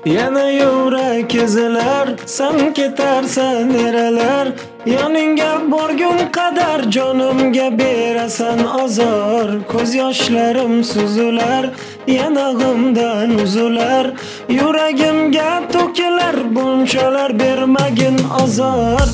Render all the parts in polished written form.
Yana yurak ezilar, sen ketarsan neralar. Yoningga borgun qadar jonimga berasan azor. Ko'z yoshlarim suzular, yanag'imdan uzular. Yuragimga to'kilar, bunchalar bermagin azor.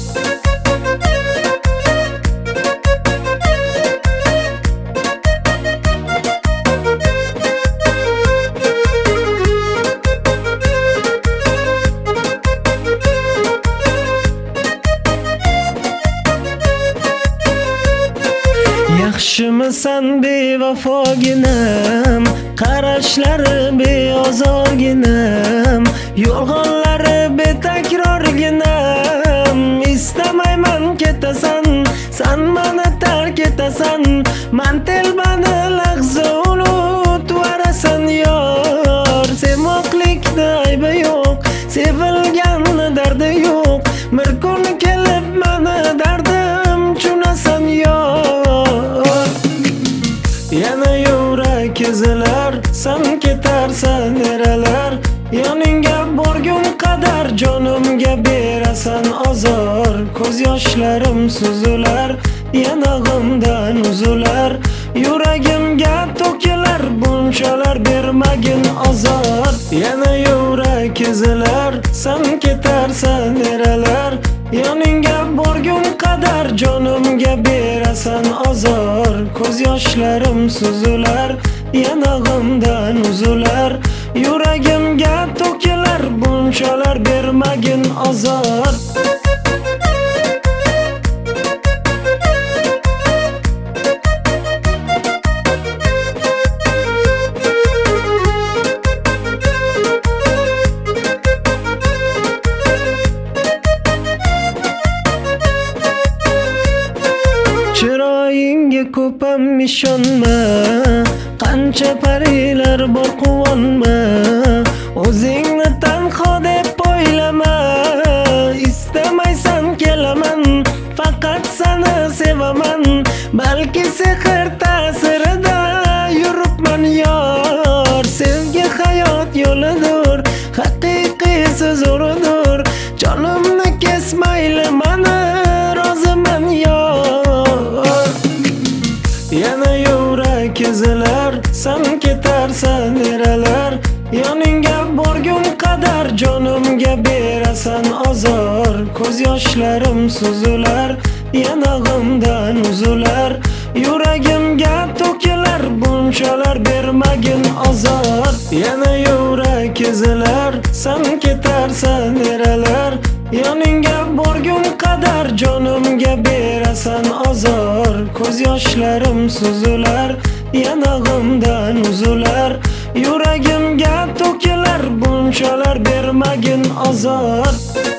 Yaxshimisan bevafoginam, qarashlari beozorginam, yolg'onlari betakrorginam. Istamayman ketasan, san meni tark etasan, man telbani lahza unutvorasan yor. Sevmoqlikda aybi yo'q, sevilganni dardi yo'q, bir kun kelib meni dardim tunasan yor. Yana yurak ezilar, sen ketarsan neralar. Yoningga borgun qadar jonimga berasan azor. Ko'z yoshlarim suzular, yanag'imdan uzular. Yuragimga to'kilar, bunchalar bermagin azor. Yana yurak ezilar, sen ketarsan neralar. Yoningga borgun qadar jonimga berasan azor. Ko'z yoshlarim suzular, yanag'imdan uzular. Yuragimga to'kilar, bunchalar bermagin azor. Chiroyingga ko'pam ishonma, qancha parilar bor quvonma. O'zingni tanho deb o'ylama, istamaysan kelaman, faqat seni sevaman. Balki sehr ta'sirida yuribman yor. Sevgi hayot yo'lidir, haqiqiysi zo'ridir. Jonimni kesmayli, mani roziman yor. Yana yurak ezilar, sen ketarsan neralar. Yoningga borgun qadar jonimga berasan azor. Ko'z yoshlarim suzular, yanag'imdan uzular. Yuragimga to'kilar, bunchalar bermagin azor. Yana yurak ezilar, sen ketarsan neralar. Yoningga borgun qadar jonimga berasan azor. Ko'z yoshlarim suzular, yanag'imdan uzular. Yuragimga to'kilar, bunchalar bermagin azor.